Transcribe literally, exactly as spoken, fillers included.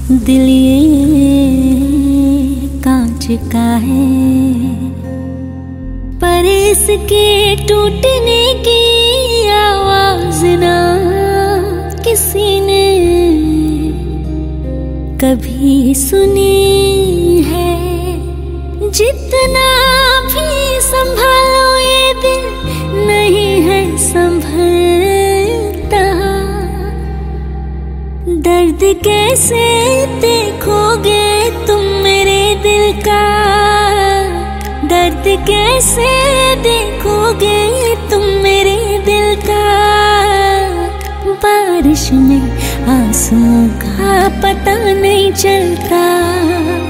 दिल ये कांच का है, पर इसके टूटने की आवाज ना किसी ने कभी सुनी है। जितना भी संभालो ये दिल नहीं है संभलता। दर्द कैसे देखोगे तुम मेरे दिल का, दर्द कैसे देखोगे तुम मेरे दिल का। बारिश में आंसुओं का पता नहीं चलता।